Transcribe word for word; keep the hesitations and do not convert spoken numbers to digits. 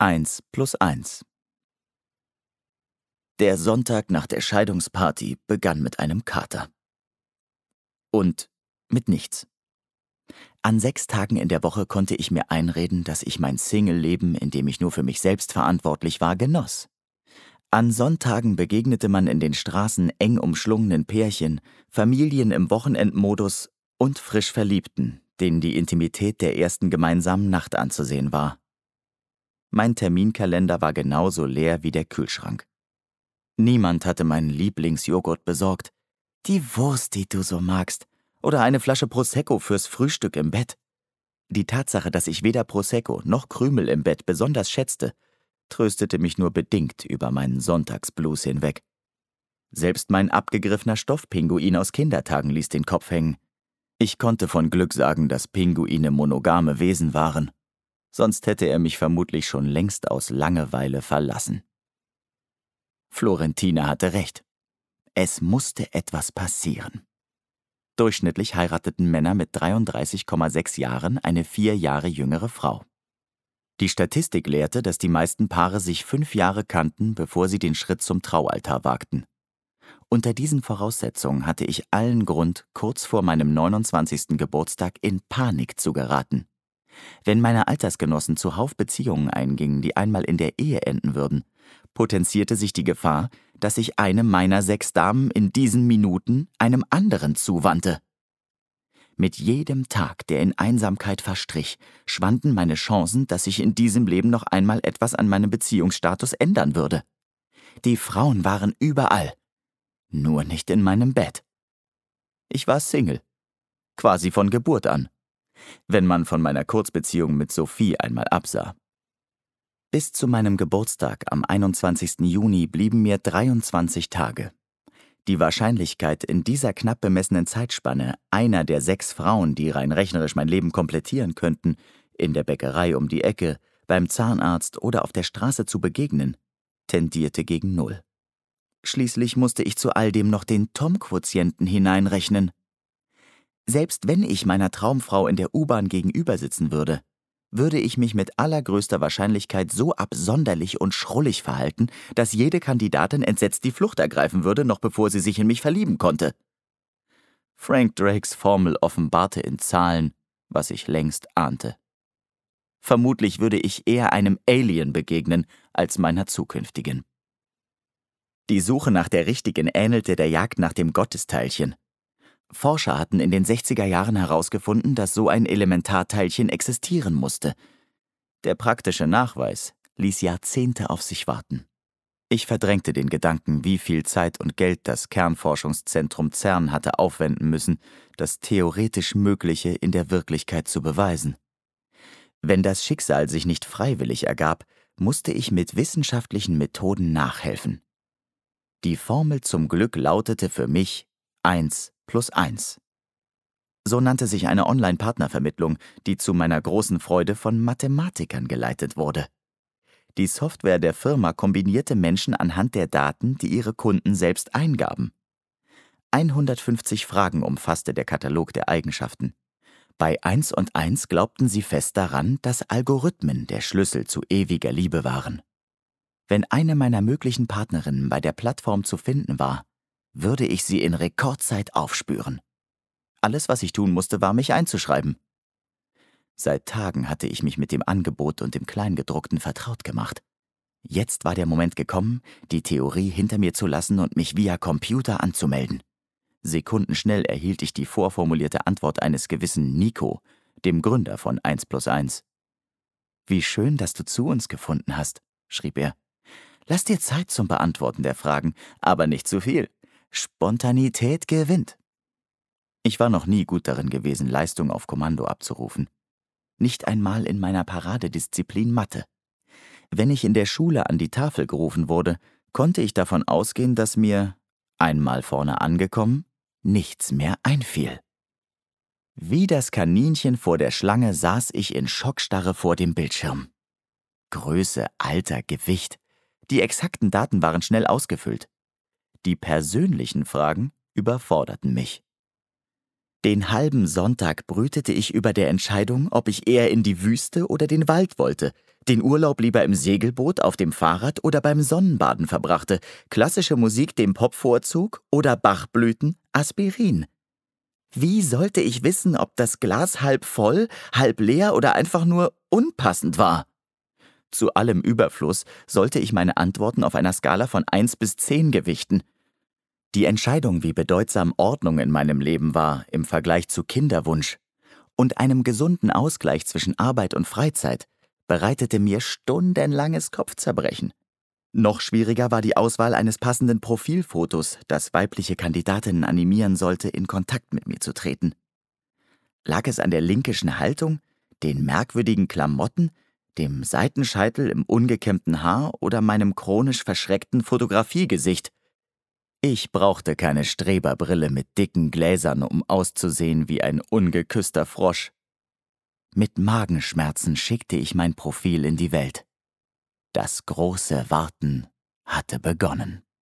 eins plus eins. Der Sonntag nach der Scheidungsparty begann mit einem Kater. Und mit nichts. An sechs Tagen in der Woche konnte ich mir einreden, dass ich mein Single-Leben, in dem ich nur für mich selbst verantwortlich war, genoss. An Sonntagen begegnete man in den Straßen eng umschlungenen Pärchen, Familien im Wochenendmodus und frisch Verliebten, denen die Intimität der ersten gemeinsamen Nacht anzusehen war. Mein Terminkalender war genauso leer wie der Kühlschrank. Niemand hatte meinen Lieblingsjoghurt besorgt, die Wurst, die du so magst, oder eine Flasche Prosecco fürs Frühstück im Bett. Die Tatsache, dass ich weder Prosecco noch Krümel im Bett besonders schätzte, tröstete mich nur bedingt über meinen Sonntagsblues hinweg. Selbst mein abgegriffener Stoffpinguin aus Kindertagen ließ den Kopf hängen. Ich konnte von Glück sagen, dass Pinguine monogame Wesen waren. Sonst hätte er mich vermutlich schon längst aus Langeweile verlassen. Florentina hatte recht. Es musste etwas passieren. Durchschnittlich heirateten Männer mit dreiunddreißig Komma sechs Jahren eine vier Jahre jüngere Frau. Die Statistik lehrte, dass die meisten Paare sich fünf Jahre kannten, bevor sie den Schritt zum Traualtar wagten. Unter diesen Voraussetzungen hatte ich allen Grund, kurz vor meinem neunundzwanzigsten Geburtstag in Panik zu geraten. Wenn meine Altersgenossen zuhauf Beziehungen eingingen, die einmal in der Ehe enden würden, potenzierte sich die Gefahr, dass sich eine meiner sechs Damen in diesen Minuten einem anderen zuwandte. Mit jedem Tag, der in Einsamkeit verstrich, schwanden meine Chancen, dass sich in diesem Leben noch einmal etwas an meinem Beziehungsstatus ändern würde. Die Frauen waren überall, nur nicht in meinem Bett. Ich war Single, quasi von Geburt an, wenn man von meiner Kurzbeziehung mit Sophie einmal absah. Bis zu meinem Geburtstag am einundzwanzigsten Juni blieben mir dreiundzwanzig Tage. Die Wahrscheinlichkeit, in dieser knapp bemessenen Zeitspanne einer der sechs Frauen, die rein rechnerisch mein Leben komplettieren könnten, in der Bäckerei um die Ecke, beim Zahnarzt oder auf der Straße zu begegnen, tendierte gegen Null. Schließlich musste ich zu all dem noch den Tom-Quotienten hineinrechnen. Selbst wenn ich meiner Traumfrau in der U-Bahn gegenüber sitzen würde, würde ich mich mit allergrößter Wahrscheinlichkeit so absonderlich und schrullig verhalten, dass jede Kandidatin entsetzt die Flucht ergreifen würde, noch bevor sie sich in mich verlieben konnte. Frank Drakes Formel offenbarte in Zahlen, was ich längst ahnte. Vermutlich würde ich eher einem Alien begegnen, als meiner zukünftigen. Die Suche nach der Richtigen ähnelte der Jagd nach dem Gottesteilchen. Forscher hatten in den sechziger Jahren herausgefunden, dass so ein Elementarteilchen existieren musste. Der praktische Nachweis ließ Jahrzehnte auf sich warten. Ich verdrängte den Gedanken, wie viel Zeit und Geld das Kernforschungszentrum CERN hatte aufwenden müssen, das theoretisch Mögliche in der Wirklichkeit zu beweisen. Wenn das Schicksal sich nicht freiwillig ergab, musste ich mit wissenschaftlichen Methoden nachhelfen. Die Formel zum Glück lautete für mich eins plus eins. So nannte sich eine Online-Partnervermittlung, die zu meiner großen Freude von Mathematikern geleitet wurde. Die Software der Firma kombinierte Menschen anhand der Daten, die ihre Kunden selbst eingaben. hundertfünfzig Fragen umfasste der Katalog der Eigenschaften. Bei eins und eins glaubten sie fest daran, dass Algorithmen der Schlüssel zu ewiger Liebe waren. Wenn eine meiner möglichen Partnerinnen bei der Plattform zu finden war, würde ich sie in Rekordzeit aufspüren. Alles, was ich tun musste, war, mich einzuschreiben. Seit Tagen hatte ich mich mit dem Angebot und dem Kleingedruckten vertraut gemacht. Jetzt war der Moment gekommen, die Theorie hinter mir zu lassen und mich via Computer anzumelden. Sekundenschnell erhielt ich die vorformulierte Antwort eines gewissen Nico, dem Gründer von eins plus eins. »Wie schön, dass du zu uns gefunden hast«, schrieb er. »Lass dir Zeit zum Beantworten der Fragen, aber nicht zu viel. Spontanität gewinnt.« Ich war noch nie gut darin gewesen, Leistung auf Kommando abzurufen. Nicht einmal in meiner Paradedisziplin Mathe. Wenn ich in der Schule an die Tafel gerufen wurde, konnte ich davon ausgehen, dass mir, einmal vorne angekommen, nichts mehr einfiel. Wie das Kaninchen vor der Schlange saß ich in Schockstarre vor dem Bildschirm. Größe, Alter, Gewicht. Die exakten Daten waren schnell ausgefüllt. Die persönlichen Fragen überforderten mich. Den halben Sonntag brütete ich über der Entscheidung, ob ich eher in die Wüste oder den Wald wollte, den Urlaub lieber im Segelboot, auf dem Fahrrad oder beim Sonnenbaden verbrachte, klassische Musik dem Pop vorzog oder Bachblüten Aspirin. Wie sollte ich wissen, ob das Glas halb voll, halb leer oder einfach nur unpassend war? Zu allem Überfluss sollte ich meine Antworten auf einer Skala von eins bis zehn gewichten. Die Entscheidung, wie bedeutsam Ordnung in meinem Leben war im Vergleich zu Kinderwunsch und einem gesunden Ausgleich zwischen Arbeit und Freizeit, bereitete mir stundenlanges Kopfzerbrechen. Noch schwieriger war die Auswahl eines passenden Profilfotos, das weibliche Kandidatinnen animieren sollte, in Kontakt mit mir zu treten. Lag es an der linkischen Haltung, den merkwürdigen Klamotten, dem Seitenscheitel im ungekämmten Haar oder meinem chronisch verschreckten Fotografiegesicht? Ich brauchte keine Streberbrille mit dicken Gläsern, um auszusehen wie ein ungeküsster Frosch. Mit Magenschmerzen schickte ich mein Profil in die Welt. Das große Warten hatte begonnen.